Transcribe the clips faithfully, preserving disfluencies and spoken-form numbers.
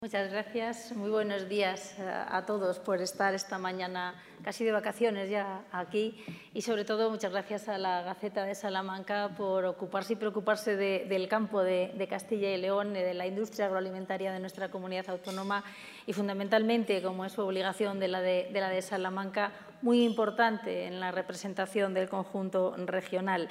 Muchas gracias. Muy buenos días a todos por estar esta mañana casi de vacaciones ya aquí y sobre todo muchas gracias a la Gaceta de Salamanca por ocuparse y preocuparse de, del campo de, de Castilla y León, de la industria agroalimentaria de nuestra comunidad autónoma y fundamentalmente, como es su obligación de la de, de la de Salamanca, muy importante en la representación del conjunto regional.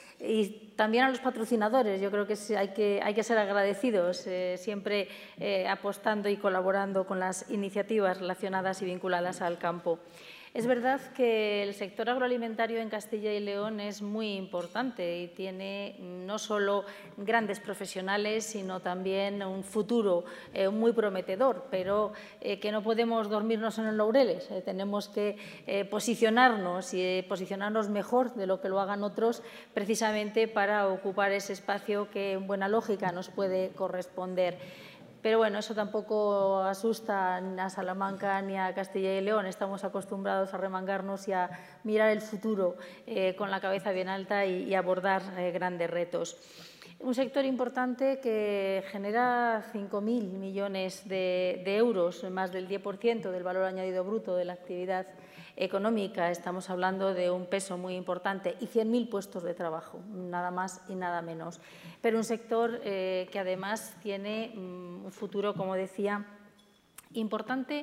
Y también a los patrocinadores, yo creo que hay que, hay que ser agradecidos, eh, siempre eh, apostando y colaborando con las iniciativas relacionadas y vinculadas al campo. Es verdad que el sector agroalimentario en Castilla y León es muy importante y tiene no solo grandes profesionales, sino también un futuro eh, muy prometedor, pero eh, que no podemos dormirnos en los laureles. Eh, tenemos que eh, posicionarnos y eh, posicionarnos mejor de lo que lo hagan otros, precisamente para ocupar ese espacio que en buena lógica nos puede corresponder. Pero bueno, eso tampoco asusta ni a Salamanca ni a Castilla y León. Estamos acostumbrados a remangarnos y a mirar el futuro eh, con la cabeza bien alta y, y abordar eh, grandes retos. Un sector importante que genera cinco mil millones de, de euros, más del diez por ciento del valor añadido bruto de la actividad económica. Estamos hablando de un peso muy importante y cien mil puestos de trabajo, nada más y nada menos. Pero un sector eh, que además tiene um, un futuro, como decía, importante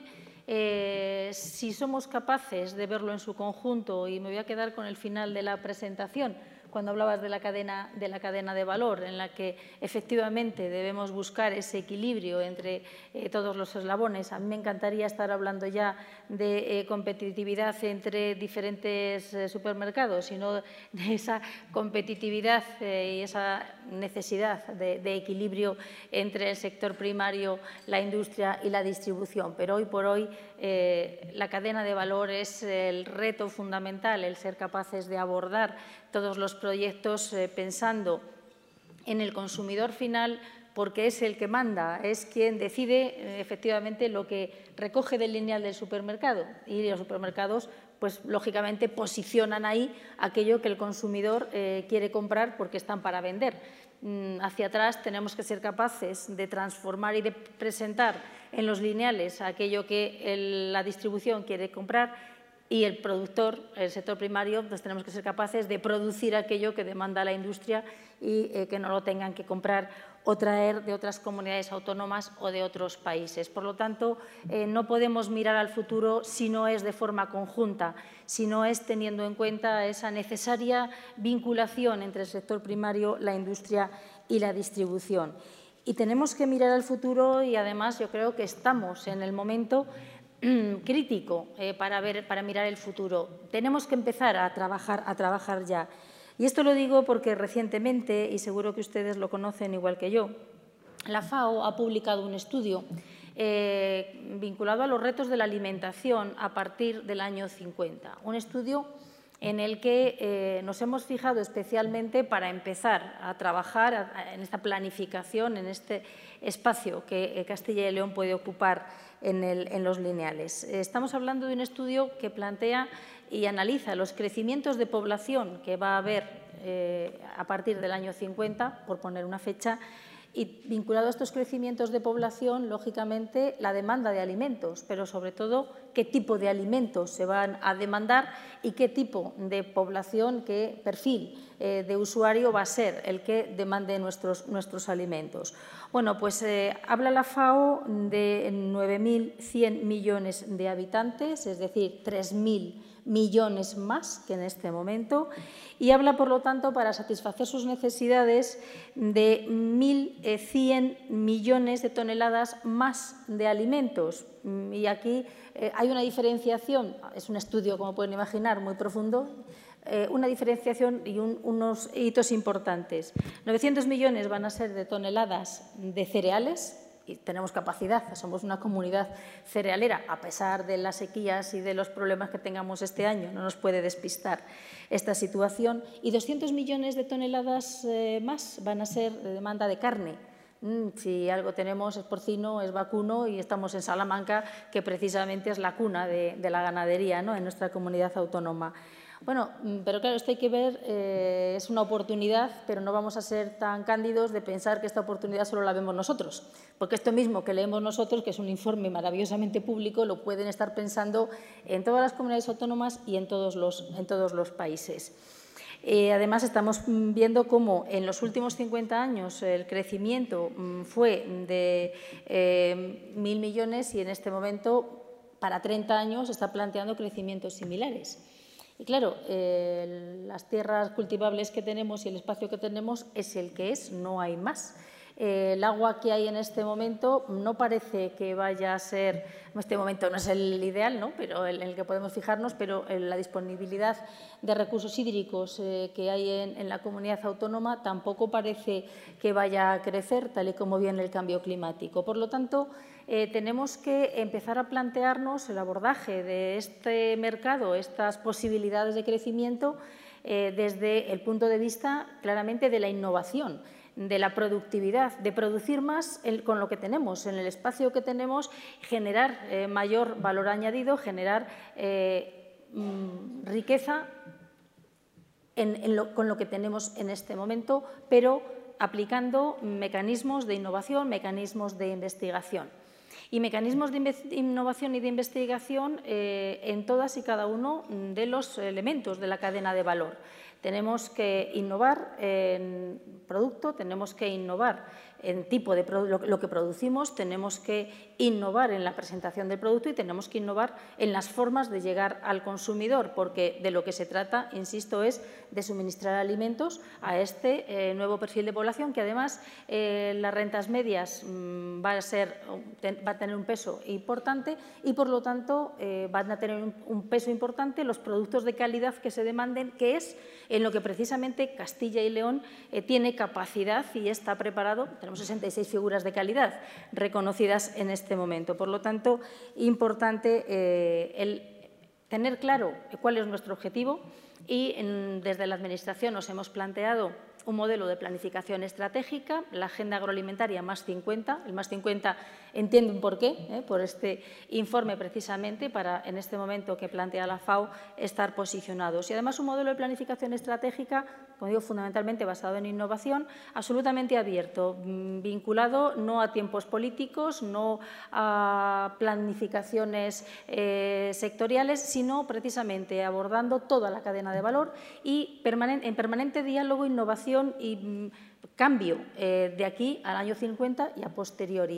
eh, si somos capaces de verlo en su conjunto, y me voy a quedar con el final de la presentación, cuando hablabas de la cadena de, la cadena de valor, en la que efectivamente debemos buscar ese equilibrio entre eh, todos los eslabones. A mí me encantaría estar hablando ya de eh, competitividad entre diferentes eh, supermercados, sino de esa competitividad eh, y esa necesidad de, de equilibrio entre el sector primario, la industria y la distribución. Pero hoy por hoy eh, la cadena de valor es el reto fundamental, el ser capaces de abordar todos los proyectos eh, pensando en el consumidor final, porque es el que manda, es quien decide eh, efectivamente lo que recoge del lineal del supermercado, y los supermercados pues lógicamente posicionan ahí aquello que el consumidor eh, quiere comprar porque están para vender. Mm, hacia atrás tenemos que ser capaces de transformar y de presentar en los lineales aquello que el, la distribución quiere comprar, y el productor, el sector primario, pues tenemos que ser capaces de producir aquello que demanda la industria y eh, que no lo tengan que comprar o traer de otras comunidades autónomas o de otros países. Por lo tanto, eh, no podemos mirar al futuro si no es de forma conjunta, si no es teniendo en cuenta esa necesaria vinculación entre el sector primario, la industria y la distribución. Y tenemos que mirar al futuro y, además, yo creo que estamos en el momento crítico eh, para, ver, para mirar el futuro. Tenemos que empezar a trabajar, a trabajar ya. Y esto lo digo porque recientemente, y seguro que ustedes lo conocen igual que yo, la FAO ha publicado un estudio eh, vinculado a los retos de la alimentación a partir del año cincuenta. Un estudio en el que eh, nos hemos fijado especialmente para empezar a trabajar a, a, en esta planificación, en este espacio que eh, Castilla y León puede ocupar en, el, en los lineales. Eh, estamos hablando de un estudio que plantea y analiza los crecimientos de población que va a haber eh, a partir del año cincuenta, por poner una fecha, y vinculado a estos crecimientos de población, lógicamente, la demanda de alimentos, pero sobre todo qué tipo de alimentos se van a demandar y qué tipo de población, qué perfil eh, de usuario va a ser el que demande nuestros, nuestros alimentos. Bueno, pues eh, habla la FAO de nueve mil cien millones de habitantes, es decir, tres mil millones más que en este momento, y habla, por lo tanto, para satisfacer sus necesidades de mil cien millones de toneladas más de alimentos. Y aquí eh, hay una diferenciación, es un estudio, como pueden imaginar, muy profundo, eh, una diferenciación y un, unos hitos importantes. novecientos millones van a ser de toneladas de cereales, y tenemos capacidad, somos una comunidad cerealera, a pesar de las sequías y de los problemas que tengamos este año, no nos puede despistar esta situación, y doscientos millones de toneladas eh, más van a ser de demanda de carne. Mm, si algo tenemos es porcino, es vacuno, y estamos en Salamanca, que precisamente es la cuna de, de la ganadería, ¿no?, en nuestra comunidad autónoma. Bueno, pero claro, esto hay que ver, eh, es una oportunidad, pero no vamos a ser tan cándidos de pensar que esta oportunidad solo la vemos nosotros, porque esto mismo que leemos nosotros, que es un informe maravillosamente público, lo pueden estar pensando en todas las comunidades autónomas y en todos los, en todos los países. Eh, además, estamos viendo cómo en los últimos cincuenta años el crecimiento fue de eh, mil millones y en este momento, para treinta años, está planteando crecimientos similares. Y claro, eh, las tierras cultivables que tenemos y el espacio que tenemos es el que es, no hay más. Eh, el agua que hay en este momento no parece que vaya a ser, en este momento no es el ideal, ¿no? Pero el, en el que podemos fijarnos, pero la disponibilidad de recursos hídricos eh, que hay en, en la comunidad autónoma tampoco parece que vaya a crecer, tal y como viene el cambio climático. Por lo tanto, eh, tenemos que empezar a plantearnos el abordaje de este mercado, estas posibilidades de crecimiento, eh, desde el punto de vista claramente de la innovación, de la productividad, de producir más con lo que tenemos, en el espacio que tenemos, generar eh, mayor valor añadido, generar eh, mmm, riqueza en, en lo, con lo que tenemos en este momento, pero aplicando mecanismos de innovación, mecanismos de investigación. Y mecanismos de innovación y de investigación eh, en todas y cada uno de los elementos de la cadena de valor. Tenemos que innovar en producto, tenemos que innovar en tipo de lo que producimos, tenemos que innovar en la presentación del producto y tenemos que innovar en las formas de llegar al consumidor, porque de lo que se trata, insisto, es de suministrar alimentos a este eh, nuevo perfil de población, que además eh, las rentas medias mmm, va, a ser, va a tener un peso importante y, por lo tanto, eh, van a tener un, un peso importante los productos de calidad que se demanden, que es en lo que precisamente Castilla y León eh, tiene capacidad y está preparado. Tenemos sesenta y seis figuras de calidad reconocidas en este momento. Por lo tanto, importante eh, el tener claro cuál es nuestro objetivo y en, desde la Administración nos hemos planteado un modelo de planificación estratégica, la Agenda Agroalimentaria más cincuenta. El más cincuenta entienden por qué, ¿eh? por este informe precisamente, para en este momento que plantea la FAO estar posicionados. Y además un modelo de planificación estratégica, como digo, fundamentalmente basado en innovación, absolutamente abierto, vinculado no a tiempos políticos, no a planificaciones eh, sectoriales, sino precisamente abordando toda la cadena de valor y permanente, en permanente diálogo, innovación y mm, cambio eh, de aquí al año cincuenta y a posteriori.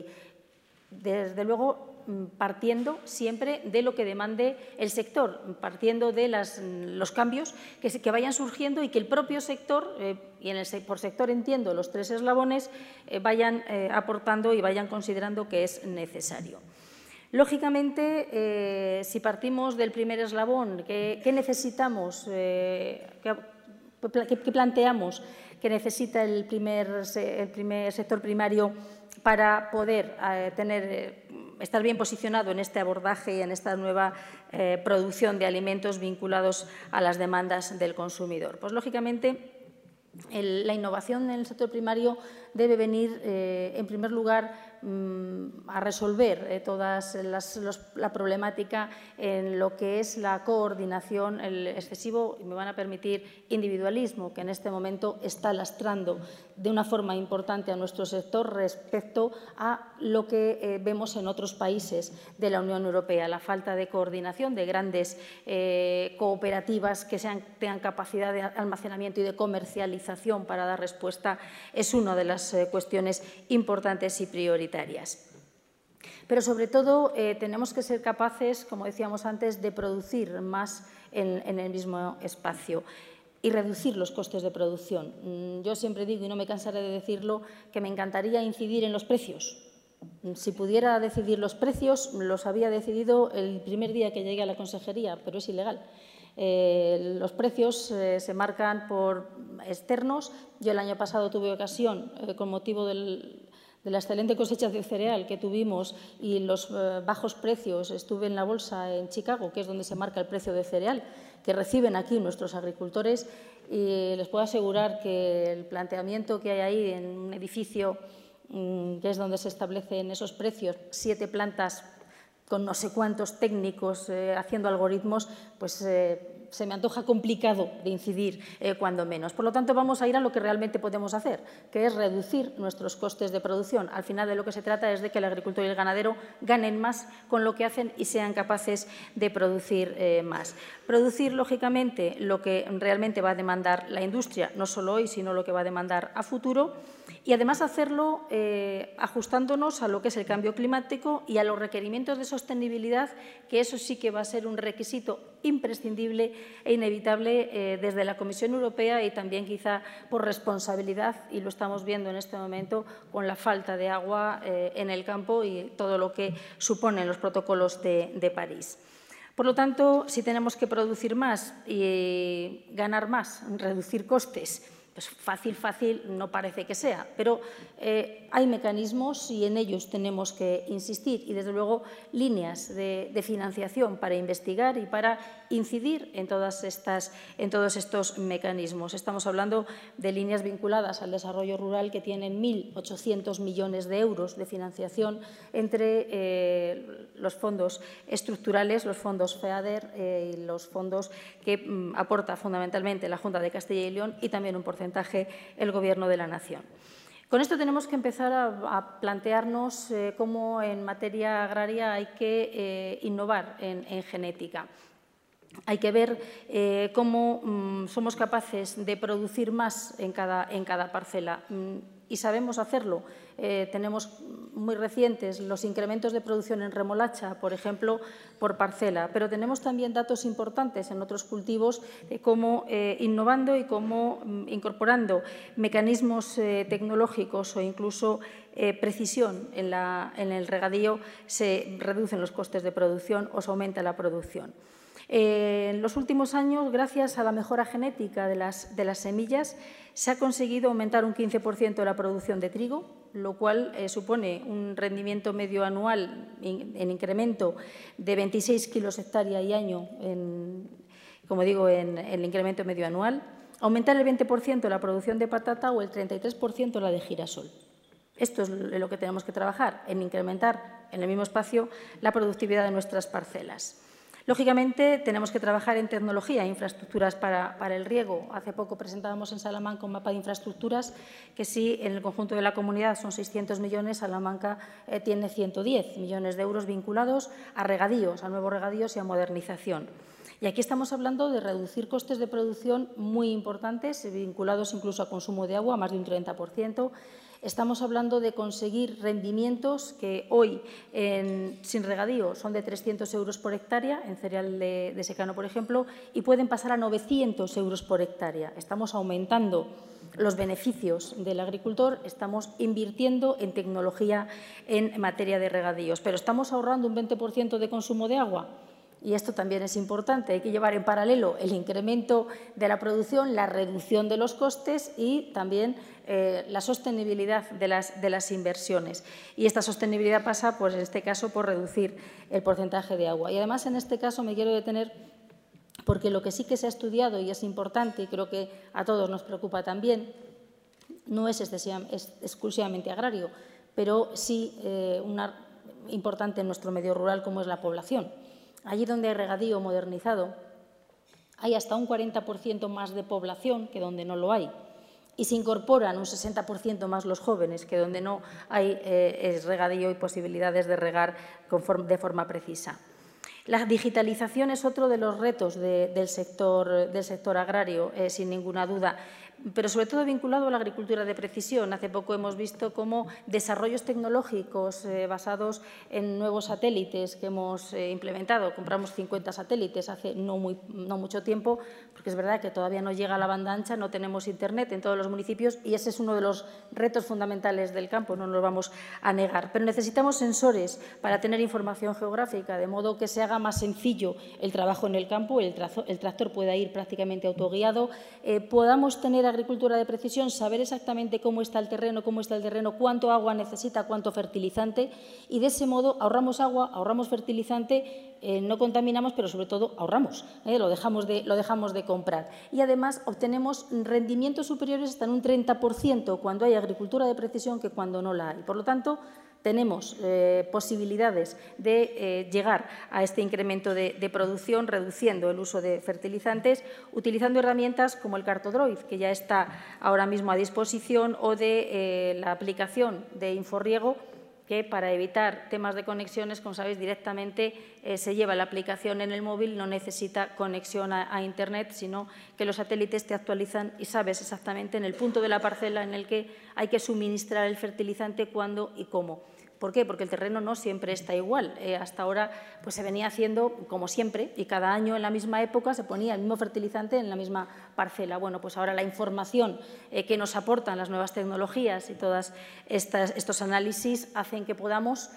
Desde luego, partiendo siempre de lo que demande el sector, partiendo de las, los cambios que, se, que vayan surgiendo y que el propio sector, eh, y en el, por sector entiendo los tres eslabones, eh, vayan eh, aportando y vayan considerando que es necesario. Lógicamente, eh, si partimos del primer eslabón, ¿qué, qué necesitamos? Eh, qué, ¿Qué planteamos que necesita el primer, el primer sector primario para poder eh, tener, estar bien posicionado en este abordaje y en esta nueva eh, producción de alimentos vinculados a las demandas del consumidor? Pues, lógicamente, el, la innovación en el sector primario debe venir, eh, en primer lugar, a resolver eh, toda la problemática en lo que es la coordinación, el excesivo, y me van a permitir, individualismo que en este momento está lastrando de una forma importante a nuestro sector respecto a lo que eh, vemos en otros países de la Unión Europea, la falta de coordinación de grandes eh, cooperativas que sean, tengan capacidad de almacenamiento y de comercialización para dar respuesta, es una de las eh, cuestiones importantes y prioritarias. Pero, sobre todo, eh, tenemos que ser capaces, como decíamos antes, de producir más en, en el mismo espacio y reducir los costes de producción. Yo siempre digo, y no me cansaré de decirlo, que me encantaría incidir en los precios. Si pudiera decidir los precios, los había decidido el primer día que llegué a la consejería, pero es ilegal. Eh, los precios eh, se marcan por externos. Yo el año pasado tuve ocasión, eh, con motivo del de la excelente cosecha de cereal que tuvimos y los eh, bajos precios, estuve en la bolsa en Chicago, que es donde se marca el precio de cereal que reciben aquí nuestros agricultores, y les puedo asegurar que el planteamiento que hay ahí en un edificio mmm, que es donde se establecen esos precios, siete plantas con no sé cuántos técnicos eh, haciendo algoritmos, pues eh, se me antoja complicado de incidir eh, cuando menos. Por lo tanto, vamos a ir a lo que realmente podemos hacer, que es reducir nuestros costes de producción. Al final, de lo que se trata es de que el agricultor y el ganadero ganen más con lo que hacen y sean capaces de producir eh, más. Producir, lógicamente, lo que realmente va a demandar la industria, no solo hoy, sino lo que va a demandar a futuro, y además hacerlo eh, ajustándonos a lo que es el cambio climático y a los requerimientos de sostenibilidad, que eso sí que va a ser un requisito imprescindible e inevitable eh, desde la Comisión Europea y también quizá por responsabilidad, y lo estamos viendo en este momento con la falta de agua eh, en el campo y todo lo que suponen los protocolos de, de París. Por lo tanto, si tenemos que producir más y ganar más, reducir costes, pues fácil, fácil no parece que sea, pero eh, hay mecanismos y en ellos tenemos que insistir y, desde luego, líneas de, de financiación para investigar y para incidir en, todas estas, en todos estos mecanismos. Estamos hablando de líneas vinculadas al desarrollo rural que tienen mil ochocientos millones de euros de financiación entre eh, los fondos estructurales, los fondos FEADER eh, y los fondos que mm, aporta fundamentalmente la Junta de Castilla y León y también un porcentaje el Gobierno de la Nación. Con esto tenemos que empezar a, a plantearnos eh, cómo en materia agraria hay que eh, innovar en, en genética. Hay que ver eh, cómo mm, somos capaces de producir más en cada, en cada parcela. Mm, y sabemos hacerlo. Eh, tenemos muy recientes los incrementos de producción en remolacha, por ejemplo, por parcela, pero tenemos también datos importantes en otros cultivos de cómo eh, innovando y cómo mm, incorporando mecanismos eh, tecnológicos o incluso eh, precisión en, la, en el regadío se reducen los costes de producción o se aumenta la producción. Eh, en los últimos años, gracias a la mejora genética de las, de las semillas, se ha conseguido aumentar un quince por ciento la producción de trigo, lo cual eh, supone un rendimiento medio anual en, en incremento de veintiséis kilos hectárea y año, en, como digo, en, en el incremento medio anual. Aumentar el veinte por ciento la producción de patata o el treinta y tres por ciento la de girasol. Esto es lo que tenemos que trabajar, en incrementar en el mismo espacio la productividad de nuestras parcelas. Lógicamente, tenemos que trabajar en tecnología e infraestructuras para, para el riego. Hace poco presentábamos en Salamanca un mapa de infraestructuras que, si en el conjunto de la comunidad son seiscientos millones, Salamanca eh, tiene ciento diez millones de euros vinculados a regadíos, a nuevos regadíos y a modernización. Y aquí estamos hablando de reducir costes de producción muy importantes, vinculados incluso a consumo de agua, más de un treinta por ciento. Estamos hablando de conseguir rendimientos que hoy, en, sin regadío, son de trescientos euros por hectárea, en cereal de, de secano, por ejemplo, y pueden pasar a novecientos euros por hectárea. Estamos aumentando los beneficios del agricultor, estamos invirtiendo en tecnología en materia de regadíos, pero estamos ahorrando un veinte por ciento de consumo de agua. Y esto también es importante, hay que llevar en paralelo el incremento de la producción, la reducción de los costes y también eh, la sostenibilidad de las, de las inversiones. Y esta sostenibilidad pasa, pues, en este caso, por reducir el porcentaje de agua. Y además, en este caso, me quiero detener porque lo que sí que se ha estudiado y es importante, y creo que a todos nos preocupa también, no es, es exclusivamente agrario, pero sí eh, una importante en nuestro medio rural, como es la población. Allí donde hay regadío modernizado, hay hasta un cuarenta por ciento más de población que donde no lo hay. Y se incorporan un sesenta por ciento más los jóvenes que donde no hay eh, regadío y posibilidades de regar de forma precisa. La digitalización es otro de los retos de, del, sector, del sector agrario, eh, sin ninguna duda, pero sobre todo vinculado a la agricultura de precisión. Hace poco hemos visto cómo desarrollos tecnológicos eh, basados en nuevos satélites que hemos eh, implementado. Compramos cincuenta satélites hace no, muy, no mucho tiempo, porque es verdad que todavía no llega a la banda ancha, no tenemos internet en todos los municipios y ese es uno de los retos fundamentales del campo, no nos lo vamos a negar. Pero necesitamos sensores para tener información geográfica, de modo que se haga más sencillo el trabajo en el campo, el, trazo, el tractor pueda ir prácticamente autoguiado, eh, podamos tener agricultura de precisión, saber exactamente cómo está el terreno, cómo está el terreno, cuánto agua necesita, cuánto fertilizante, y de ese modo ahorramos agua, ahorramos fertilizante, eh, no contaminamos, pero sobre todo ahorramos, eh, lo, dejamos de, lo dejamos de comprar. Y además obtenemos rendimientos superiores hasta en un treinta por ciento cuando hay agricultura de precisión que cuando no la hay. Por lo tanto, tenemos eh, posibilidades de eh, llegar a este incremento de, de producción, reduciendo el uso de fertilizantes, utilizando herramientas como el Cartodroid, que ya está ahora mismo a disposición, o de eh, la aplicación de Inforriego, que para evitar temas de conexiones, como sabéis, directamente eh, se lleva la aplicación en el móvil, no necesita conexión a, a Internet, sino que los satélites te actualizan y sabes exactamente en el punto de la parcela en el que hay que suministrar el fertilizante, cuándo y cómo. ¿Por qué? Porque el terreno no siempre está igual. Eh, hasta ahora pues, se venía haciendo como siempre y cada año en la misma época se ponía el mismo fertilizante en la misma parcela. Bueno, pues ahora la información eh, que nos aportan las nuevas tecnologías y todos estos análisis hacen que podamos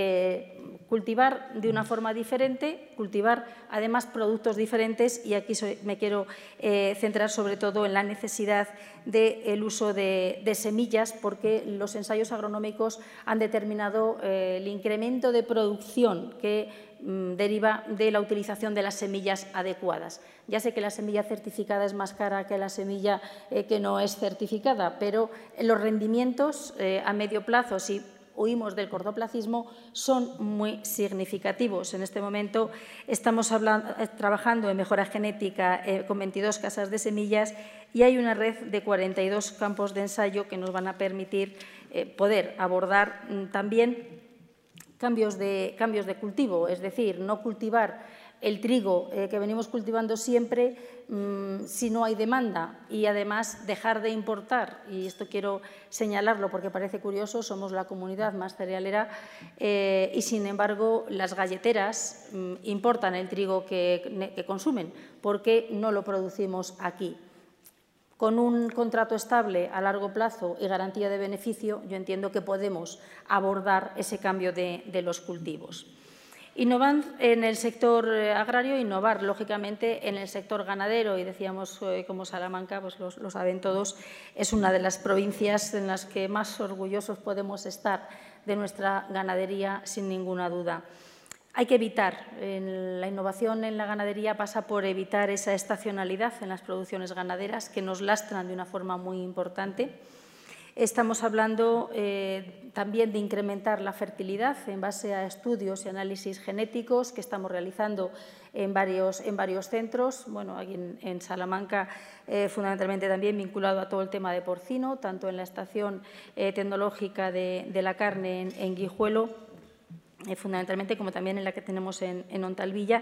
eh, cultivar de una forma diferente, cultivar además productos diferentes, y aquí soy, me quiero eh, centrar sobre todo en la necesidad del uso de, de semillas, porque los ensayos agronómicos han determinado eh, el incremento de producción que mm, deriva de la utilización de las semillas adecuadas. Ya sé que la semilla certificada es más cara que la semilla eh, que no es certificada, pero los rendimientos eh, a medio plazo, si huimos del cortoplacismo, son muy significativos. En este momento estamos hablando, trabajando en mejora genética eh, con veintidós casas de semillas, y hay una red de cuarenta y dos campos de ensayo que nos van a permitir eh, poder abordar mm, también cambios de, cambios de cultivo, es decir, no cultivar el trigo eh, que venimos cultivando siempre mmm, si no hay demanda, y además dejar de importar, y esto quiero señalarlo porque parece curioso, somos la comunidad más cerealera eh, y sin embargo las galleteras mmm, importan el trigo que, que consumen porque no lo producimos aquí. Con un contrato estable a largo plazo y garantía de beneficio, yo entiendo que podemos abordar ese cambio de, de los cultivos. Innovar en el sector agrario, innovar, lógicamente, en el sector ganadero, y decíamos eh, como Salamanca, pues lo, lo saben todos, es una de las provincias en las que más orgullosos podemos estar de nuestra ganadería, sin ninguna duda. Hay que evitar, en la innovación en la ganadería pasa por evitar esa estacionalidad en las producciones ganaderas que nos lastran de una forma muy importante. Estamos hablando eh, también de incrementar la fertilidad en base a estudios y análisis genéticos que estamos realizando en varios, en varios centros. Bueno, aquí en, en Salamanca, eh, fundamentalmente también vinculado a todo el tema de porcino, tanto en la estación eh, tecnológica de, de la carne en, en Guijuelo, Eh, fundamentalmente, como también en la que tenemos en, en Ontalvilla.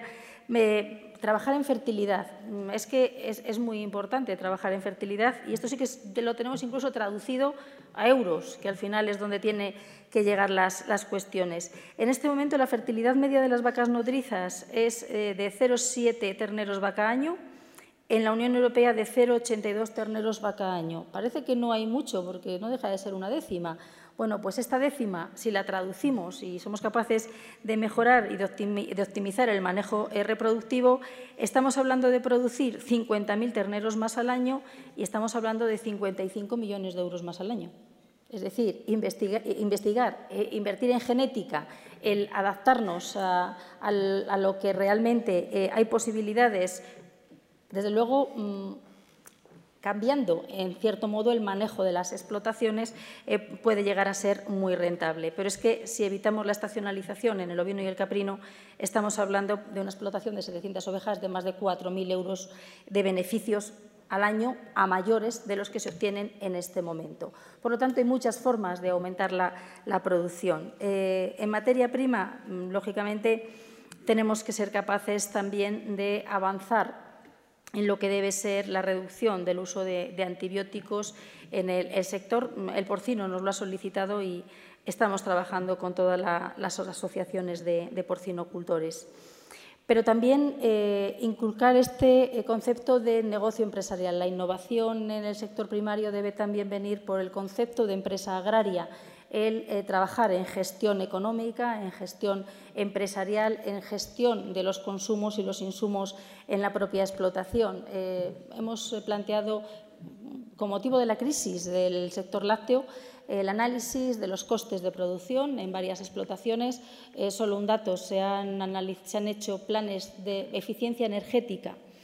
Eh, trabajar en fertilidad, es que es, es muy importante trabajar en fertilidad, y esto sí que es, lo tenemos incluso traducido a euros, que al final es donde tiene que llegar las, las cuestiones. En este momento la fertilidad media de las vacas nodrizas es eh, de cero coma siete terneros vaca año, en la Unión Europea de cero coma ochenta y dos terneros vaca año. Parece que no hay mucho, porque no deja de ser una décima. Bueno, pues esta décima, si la traducimos y somos capaces de mejorar y de optimizar el manejo reproductivo, estamos hablando de producir cincuenta mil terneros más al año y estamos hablando de cincuenta y cinco millones de euros más al año. Es decir, investigar, investigar eh, invertir en genética, el adaptarnos a, a, a lo que realmente eh, hay posibilidades, desde luego, mmm, cambiando, en cierto modo, el manejo de las explotaciones, eh, puede llegar a ser muy rentable. Pero es que si evitamos la estacionalización en el ovino y el caprino, estamos hablando de una explotación de setecientas ovejas de más de cuatro mil euros de beneficios al año a mayores de los que se obtienen en este momento. Por lo tanto, hay muchas formas de aumentar la, la producción. Eh, en materia prima, lógicamente, tenemos que ser capaces también de avanzar en lo que debe ser la reducción del uso de, de antibióticos en el, el sector. El porcino nos lo ha solicitado y estamos trabajando con todas la, las asociaciones de, de porcinocultores. Pero también eh, inculcar este eh, concepto de negocio empresarial. La innovación en el sector primario debe también venir por el concepto de empresa agraria, el eh, trabajar en gestión económica, en gestión empresarial, en gestión de los consumos y los insumos en la propia explotación. Eh, hemos planteado, con motivo de la crisis del sector lácteo, el análisis de los costes de producción en varias explotaciones. Eh, solo un dato, se han, se han hecho planes de eficiencia energética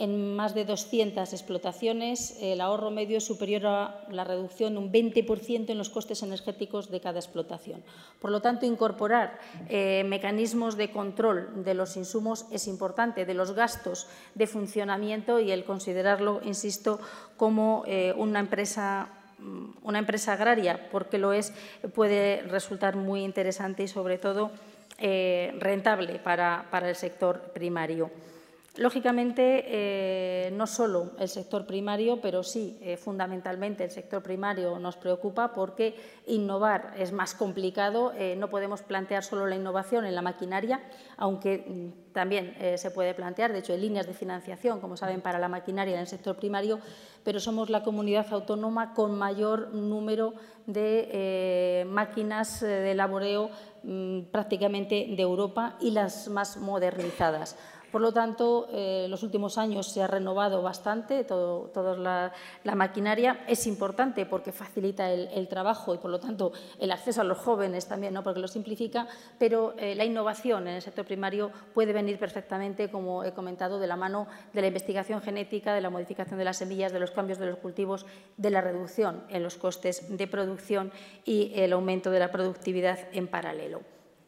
en más de doscientas explotaciones. El ahorro medio es superior a la reducción de un veinte por ciento en los costes energéticos de cada explotación. Por lo tanto, incorporar eh, mecanismos de control de los insumos es importante, de los gastos de funcionamiento, y el considerarlo, insisto, como eh, una empresa una empresa agraria, porque lo es, puede resultar muy interesante y, sobre todo, eh, rentable para, para el sector primario. Lógicamente, eh, no solo el sector primario, pero sí, eh, fundamentalmente el sector primario nos preocupa, porque innovar es más complicado. Eh, no podemos plantear solo la innovación en la maquinaria, aunque mm, también eh, se puede plantear. De hecho, hay líneas de financiación, como saben, para la maquinaria en el sector primario, pero somos la comunidad autónoma con mayor número de eh, máquinas de laboreo mm, prácticamente de Europa, y las más modernizadas. Por lo tanto, en eh, los últimos años se ha renovado bastante todo, toda la, la maquinaria. Es importante porque facilita el, el trabajo y, por lo tanto, el acceso a los jóvenes también, ¿no?, porque lo simplifica, pero eh, la innovación en el sector primario puede venir perfectamente, como he comentado, de la mano de la investigación genética, de la modificación de las semillas, de los cambios de los cultivos, de la reducción en los costes de producción y el aumento de la productividad en paralelo.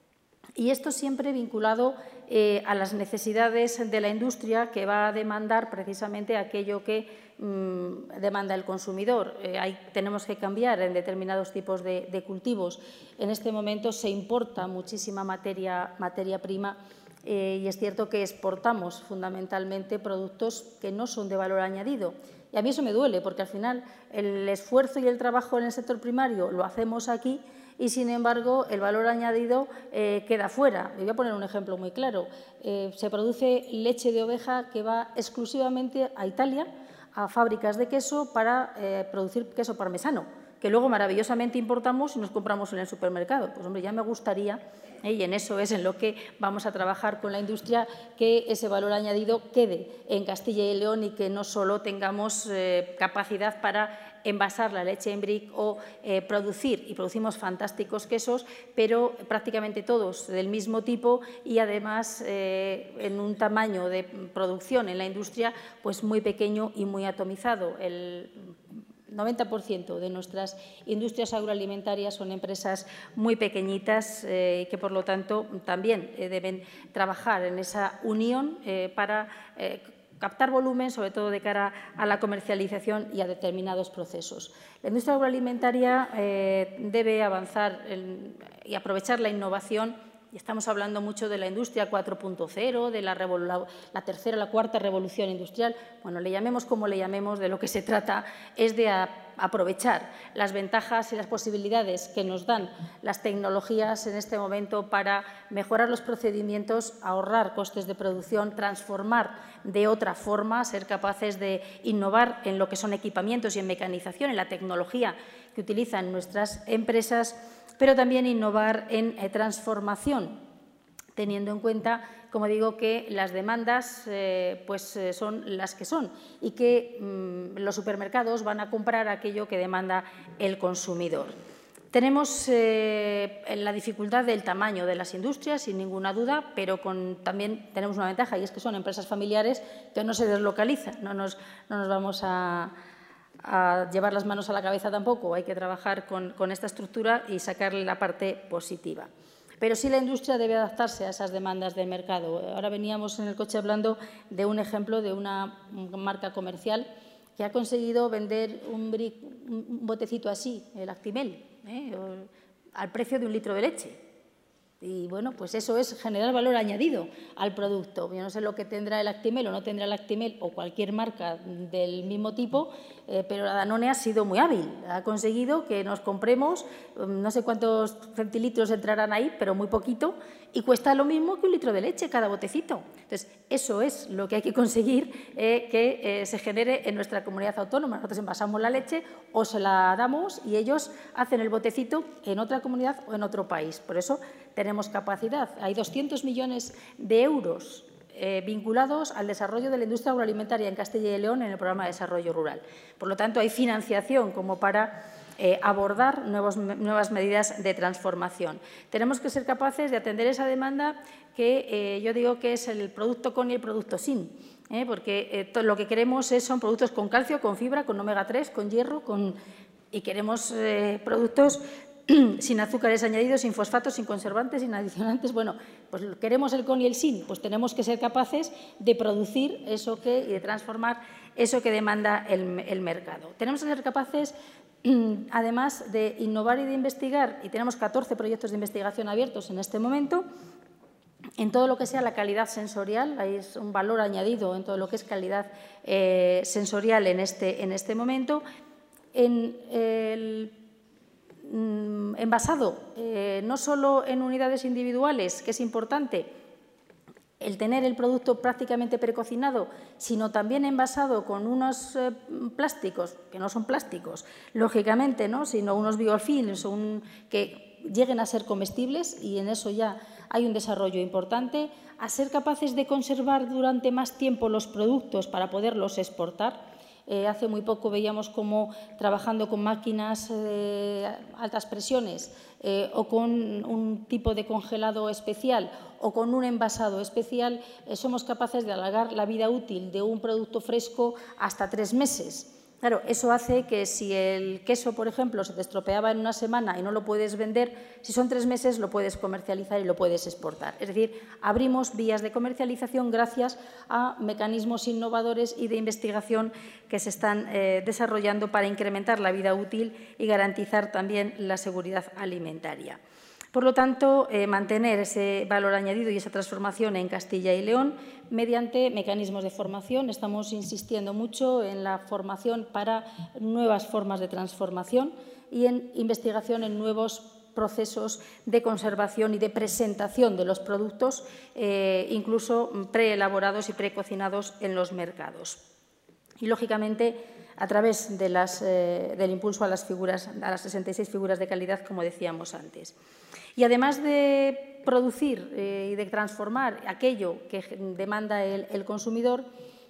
Y esto siempre vinculado eh, a las necesidades de la industria, que va a demandar precisamente aquello que mmm, demanda el consumidor. Eh, hay, tenemos que cambiar en determinados tipos de, de cultivos. En este momento se importa muchísima materia, materia prima eh, y es cierto que exportamos fundamentalmente productos que no son de valor añadido. Y a mí eso me duele, porque al final el esfuerzo y el trabajo en el sector primario lo hacemos aquí, y, sin embargo, el valor añadido eh, queda fuera. Voy a poner un ejemplo muy claro. Eh, se produce leche de oveja que va exclusivamente a Italia, a fábricas de queso, para eh, producir queso parmesano, que luego maravillosamente importamos y nos compramos en el supermercado. Pues, hombre, ya me gustaría, ¿eh? y en eso es en lo que vamos a trabajar con la industria, que ese valor añadido quede en Castilla y León, y que no solo tengamos eh, capacidad para envasar la leche en brick o eh, producir, y producimos fantásticos quesos, pero prácticamente todos del mismo tipo, y además eh, en un tamaño de producción en la industria pues muy pequeño y muy atomizado. El noventa por ciento de nuestras industrias agroalimentarias son empresas muy pequeñitas y eh, que, por lo tanto, también eh, deben trabajar en esa unión eh, para eh, captar volumen, sobre todo de cara a la comercialización y a determinados procesos. La industria agroalimentaria eh, debe avanzar en, y aprovechar la innovación. Y estamos hablando mucho de la industria cuatro punto cero, de la, la, la tercera, la cuarta revolución industrial. Bueno, le llamemos como le llamemos, de lo que se trata es de a, aprovechar las ventajas y las posibilidades que nos dan las tecnologías en este momento para mejorar los procedimientos, ahorrar costes de producción, transformar de otra forma, ser capaces de innovar en lo que son equipamientos y en mecanización, en la tecnología que utilizan nuestras empresas, pero también innovar en eh, transformación, teniendo en cuenta, como digo, que las demandas eh, pues, eh, son las que son, y que mmm, los supermercados van a comprar aquello que demanda el consumidor. Tenemos eh, la dificultad del tamaño de las industrias, sin ninguna duda, pero con, también tenemos una ventaja, y es que son empresas familiares que no se deslocalizan. No nos, no nos vamos a, a llevar las manos a la cabeza tampoco. Hay que trabajar con, con esta estructura y sacarle la parte positiva. Pero sí, la industria debe adaptarse a esas demandas del mercado. Ahora veníamos en el coche hablando de un ejemplo de una marca comercial que ha conseguido vender un, brick, un botecito así, el Actimel, ¿eh? al precio de un litro de leche. Y, bueno, pues eso es generar valor añadido al producto. Yo no sé lo que tendrá el Actimel o no tendrá el Actimel o cualquier marca del mismo tipo, eh, pero la Danone ha sido muy hábil. Ha conseguido que nos compremos, no sé cuántos centilitros entrarán ahí, pero muy poquito, y cuesta lo mismo que un litro de leche cada botecito. Entonces, eso es lo que hay que conseguir eh, que eh, se genere en nuestra comunidad autónoma. Nosotros envasamos la leche o se la damos y ellos hacen el botecito en otra comunidad o en otro país. Por eso tenemos capacidad. Hay doscientos millones de euros eh, vinculados al desarrollo de la industria agroalimentaria en Castilla y León en el programa de desarrollo rural. Por lo tanto, hay financiación como para eh, abordar nuevos, nuevas medidas de transformación. Tenemos que ser capaces de atender esa demanda que eh, yo digo que es el producto con y el producto sin, ¿eh? porque eh, todo lo que queremos es, son productos con calcio, con fibra, con omega tres, con hierro, con, y queremos eh, productos sin azúcares añadidos, sin fosfatos, sin conservantes, sin adicionantes. Bueno, pues queremos el con y el sin, pues tenemos que ser capaces de producir eso que, y de transformar eso que demanda el, el mercado. Tenemos que ser capaces, además de innovar y de investigar, y tenemos catorce proyectos de investigación abiertos en este momento, en todo lo que sea la calidad sensorial, hay un valor añadido en todo lo que es calidad eh, sensorial en este, en este momento, en el envasado, eh, no solo en unidades individuales, que es importante el tener el producto prácticamente precocinado, sino también envasado con unos eh, plásticos, que no son plásticos, lógicamente, ¿no?, sino unos biofilms un, que lleguen a ser comestibles, y en eso ya hay un desarrollo importante, a ser capaces de conservar durante más tiempo los productos para poderlos exportar. Eh, hace muy poco veíamos cómo trabajando con máquinas de eh, altas presiones eh, o con un tipo de congelado especial o con un envasado especial, eh, somos capaces de alargar la vida útil de un producto fresco hasta tres meses. Claro, eso hace que si el queso, por ejemplo, se te estropeaba en una semana y no lo puedes vender, si son tres meses lo puedes comercializar y lo puedes exportar. Es decir, abrimos vías de comercialización gracias a mecanismos innovadores y de investigación que se están eh, desarrollando para incrementar la vida útil y garantizar también la seguridad alimentaria. Por lo tanto, eh, mantener ese valor añadido y esa transformación en Castilla y León mediante mecanismos de formación. Estamos insistiendo mucho en la formación para nuevas formas de transformación y en investigación en nuevos procesos de conservación y de presentación de los productos, eh, incluso preelaborados y precocinados en los mercados. Y, lógicamente, a través de las, eh, del impulso a las, figuras, a las sesenta y seis figuras de calidad, como decíamos antes. Y además de producir eh, y de transformar aquello que demanda el, el consumidor,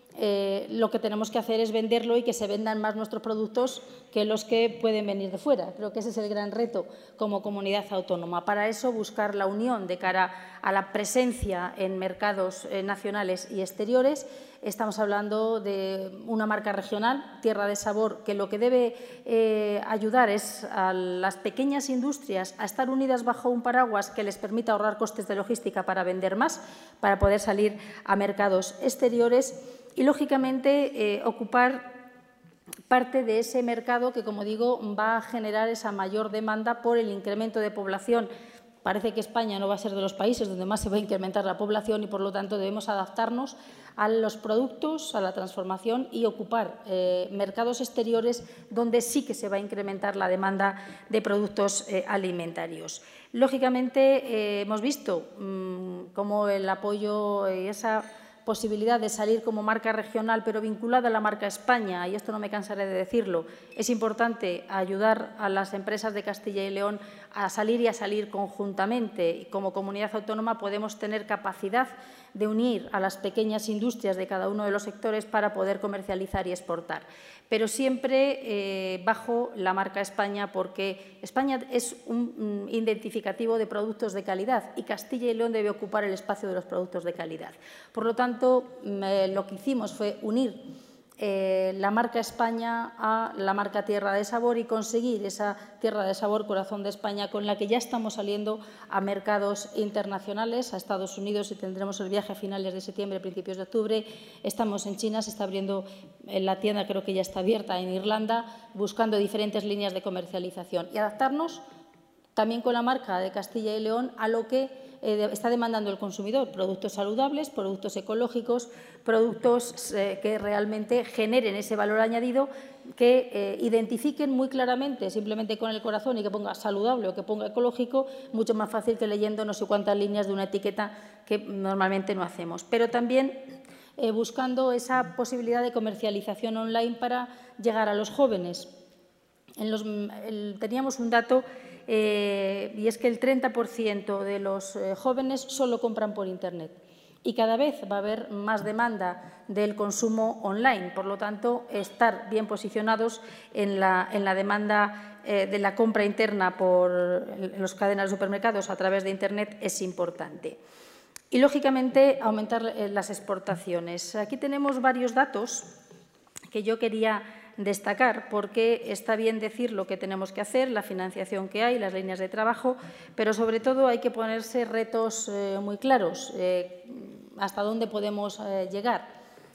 eh, lo que tenemos que hacer es venderlo y que se vendan más nuestros productos que los que pueden venir de fuera. Creo que ese es el gran reto como comunidad autónoma. Para eso, buscar la unión de cara a la presencia en mercados eh, nacionales y exteriores. Estamos hablando de una marca regional, Tierra de Sabor, que lo que debe eh, ayudar es a las pequeñas industrias a estar unidas bajo un paraguas que les permita ahorrar costes de logística para vender más, para poder salir a mercados exteriores y, lógicamente, eh, ocupar parte de ese mercado que, como digo, va a generar esa mayor demanda por el incremento de población. Parece que España no va a ser de los países donde más se va a incrementar la población y, por lo tanto, debemos adaptarnos a los productos, a la transformación y ocupar eh, mercados exteriores donde sí que se va a incrementar la demanda de productos eh, alimentarios. Lógicamente, eh, hemos visto mmm, cómo el apoyo y esa posibilidad de salir como marca regional, pero vinculada a la marca España, y esto no me cansaré de decirlo, es importante ayudar a las empresas de Castilla y León a salir y a salir conjuntamente. Y como comunidad autónoma podemos tener capacidad de unir a las pequeñas industrias de cada uno de los sectores para poder comercializar y exportar, pero siempre eh, bajo la marca España, porque España es un, un identificativo de productos de calidad y Castilla y León debe ocupar el espacio de los productos de calidad. Por lo tanto, eh, lo que hicimos fue unir Eh, la marca España a la marca Tierra de Sabor y conseguir esa Tierra de Sabor, corazón de España, con la que ya estamos saliendo a mercados internacionales, a Estados Unidos, y tendremos el viaje a finales de septiembre, principios de octubre. Estamos en China, se está abriendo la tienda, creo que ya está abierta en Irlanda, buscando diferentes líneas de comercialización y adaptarnos también con la marca de Castilla y León a lo que eh, está demandando el consumidor, productos saludables, productos ecológicos, productos eh, que realmente generen ese valor añadido, que eh, identifiquen muy claramente, simplemente con el corazón, y que ponga saludable o que ponga ecológico, mucho más fácil que leyendo no sé cuántas líneas de una etiqueta que normalmente no hacemos. Pero también eh, buscando esa posibilidad de comercialización online para llegar a los jóvenes. En los, el, teníamos un dato eh, y es que el treinta por ciento de los eh, jóvenes solo compran por Internet. y cada vez va a haber más demanda del consumo online. Por lo tanto, estar bien posicionados en la, en la demanda eh, de la compra interna por las cadenas de supermercados a través de Internet es importante. Y, lógicamente, aumentar las exportaciones. Aquí tenemos varios datos que yo quería destacar, porque está bien decir lo que tenemos que hacer, la financiación que hay, las líneas de trabajo, pero sobre todo hay que ponerse retos eh, muy claros, eh, hasta dónde podemos eh, llegar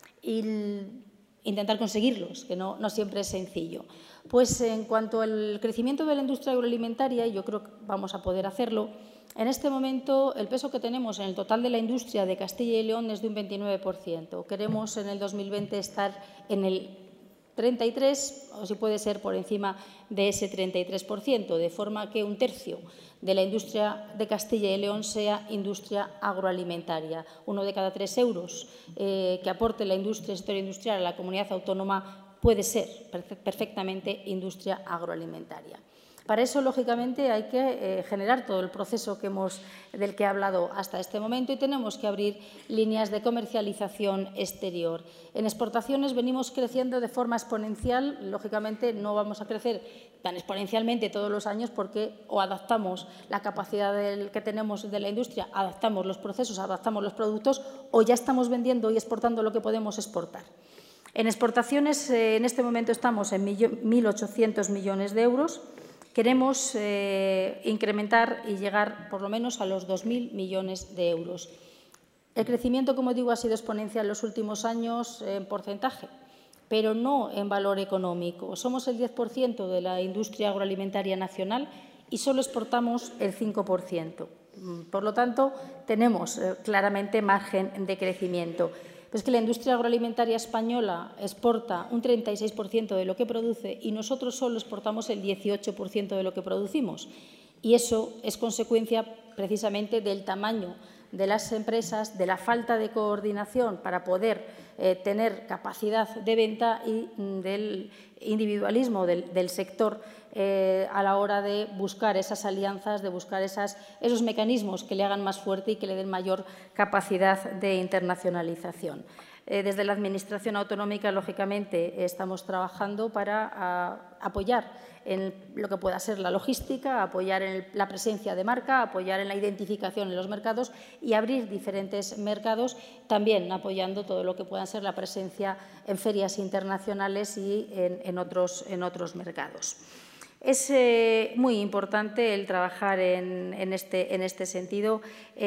y intentar conseguirlos, que no, no siempre es sencillo. Pues en cuanto al crecimiento de la industria agroalimentaria, y yo creo que vamos a poder hacerlo, en este momento el peso que tenemos en el total de la industria de Castilla y León es de un veintinueve por ciento. Queremos en el dos mil veinte estar en el treinta y tres, o si puede ser por encima de ese treinta y tres por ciento, de forma que un tercio de la industria de Castilla y León sea industria agroalimentaria. Uno de cada tres euros eh, que aporte la industria, el sector industrial a la comunidad autónoma puede ser perfectamente industria agroalimentaria. Para eso, lógicamente, hay que eh, generar todo el proceso que hemos, del que he hablado hasta este momento, y tenemos que abrir líneas de comercialización exterior. En exportaciones venimos creciendo de forma exponencial. Lógicamente, no vamos a crecer tan exponencialmente todos los años porque o adaptamos la capacidad del, que tenemos de la industria, adaptamos los procesos, adaptamos los productos, o ya estamos vendiendo y exportando lo que podemos exportar. En exportaciones, eh, en este momento estamos en mil ochocientos millones de euros. Queremos eh, incrementar y llegar por lo menos a los dos mil millones de euros. El crecimiento, como digo, ha sido exponencial en los últimos años en porcentaje, pero no en valor económico. Somos el diez por ciento de la industria agroalimentaria nacional y solo exportamos el cinco por ciento. Por lo tanto, tenemos eh, claramente margen de crecimiento. Pues que la industria agroalimentaria española exporta un treinta y seis por ciento de lo que produce y nosotros solo exportamos el dieciocho por ciento de lo que producimos. Y eso es consecuencia precisamente del tamaño de las empresas, de la falta de coordinación para poder eh, tener capacidad de venta y mm, del individualismo del, del sector eh, a la hora de buscar esas alianzas, de buscar esas, esos mecanismos que le hagan más fuerte y que le den mayor capacidad de internacionalización. Eh, desde la Administración autonómica, lógicamente, estamos trabajando para a, apoyar en lo que pueda ser la logística, apoyar en el, la presencia de marca, apoyar en la identificación en los mercados y abrir diferentes mercados, también apoyando todo lo que pueda ser la presencia en ferias internacionales y en, en, otros, en otros mercados. Es eh, muy importante el trabajar en, en, este, en este sentido,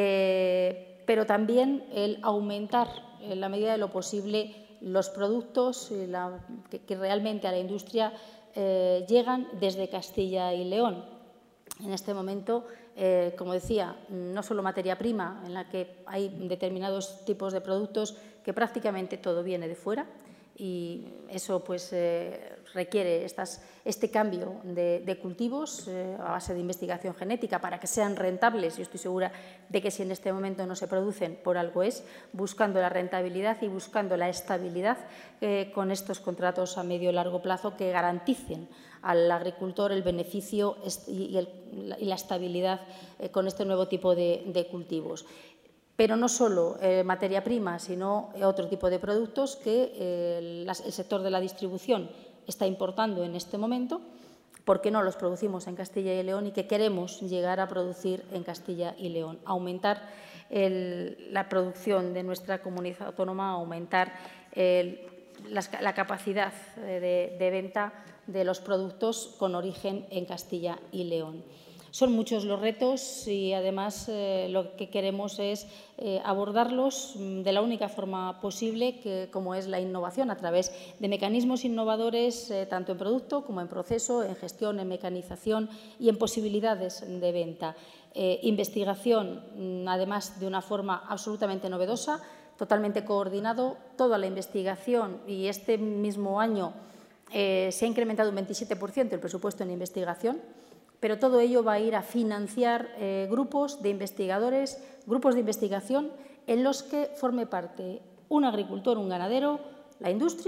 eh, pero también el aumentar, en la medida de lo posible, los productos y la, que, que realmente a la industria eh, llegan desde Castilla y León. En este momento, eh, como decía, no solo materia prima, en la que hay determinados tipos de productos que prácticamente todo viene de fuera, y eso pues, eh, requiere estas, este cambio de, de cultivos eh, a base de investigación genética para que sean rentables. Yo estoy segura de que si en este momento no se producen, por algo es, buscando la rentabilidad y buscando la estabilidad eh, con estos contratos a medio y largo plazo que garanticen al agricultor el beneficio y, el, y la estabilidad eh, con este nuevo tipo de, de cultivos. Pero no solo eh, materia prima, sino otro tipo de productos que eh, las, el sector de la distribución está importando en este momento, porque no los producimos en Castilla y León y que queremos llegar a producir en Castilla y León, aumentar el, la producción de nuestra comunidad autónoma, aumentar el, la, la capacidad de, de venta de los productos con origen en Castilla y León. Son muchos los retos y, además, eh, lo que queremos es eh, abordarlos de la única forma posible, que, como es la innovación, a través de mecanismos innovadores, eh, tanto en producto como en proceso, en gestión, en mecanización y en posibilidades de venta. Eh, investigación, además, de una forma absolutamente novedosa, totalmente coordinado, toda la investigación, y este mismo año eh, se ha incrementado un veintisiete por ciento el presupuesto en investigación, pero todo ello va a ir a financiar eh, grupos de investigadores, grupos de investigación en los que forme parte un agricultor, un ganadero, la industria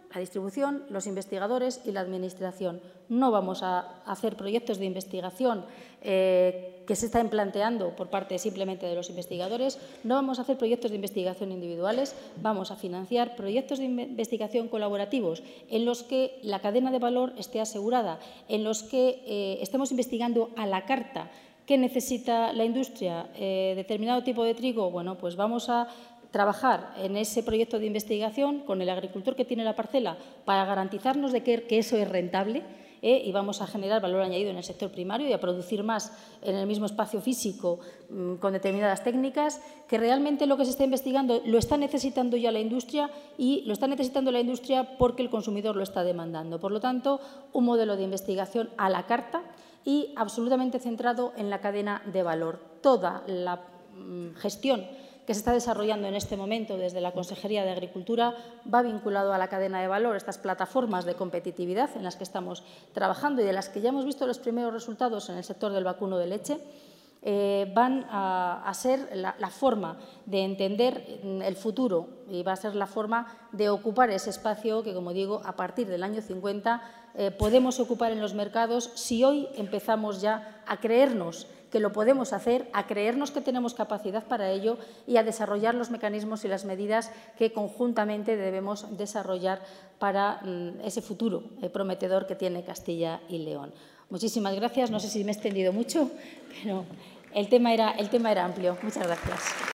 la distribución, los investigadores y la administración. No vamos a hacer proyectos de investigación eh, que se están planteando por parte simplemente de los investigadores, no vamos a hacer proyectos de investigación individuales, vamos a financiar proyectos de investigación colaborativos en los que la cadena de valor esté asegurada, en los que eh, estemos investigando a la carta. ¿Qué necesita la industria? Eh, ¿Determinado tipo de trigo? Bueno, pues vamos a trabajar en ese proyecto de investigación con el agricultor que tiene la parcela para garantizarnos de que, que eso es rentable eh, y vamos a generar valor añadido en el sector primario y a producir más en el mismo espacio físico mmm, con determinadas técnicas, que realmente lo que se está investigando lo está necesitando ya la industria y lo está necesitando la industria porque el consumidor lo está demandando. Por lo tanto, un modelo de investigación a la carta y absolutamente centrado en la cadena de valor. Toda la mmm, gestión que se está desarrollando en este momento desde la Consejería de Agricultura va vinculado a la cadena de valor, estas plataformas de competitividad en las que estamos trabajando y de las que ya hemos visto los primeros resultados en el sector del vacuno de leche, eh, van a, a ser la, la forma de entender el futuro y va a ser la forma de ocupar ese espacio que, como digo, a partir del año cincuenta eh, podemos ocupar en los mercados si hoy empezamos ya a creernos que lo podemos hacer, a creernos que tenemos capacidad para ello y a desarrollar los mecanismos y las medidas que conjuntamente debemos desarrollar para mm, ese futuro eh, prometedor que tiene Castilla y León. Muchísimas gracias. No sé si me he extendido mucho, pero el tema era, el tema era amplio. Muchas gracias.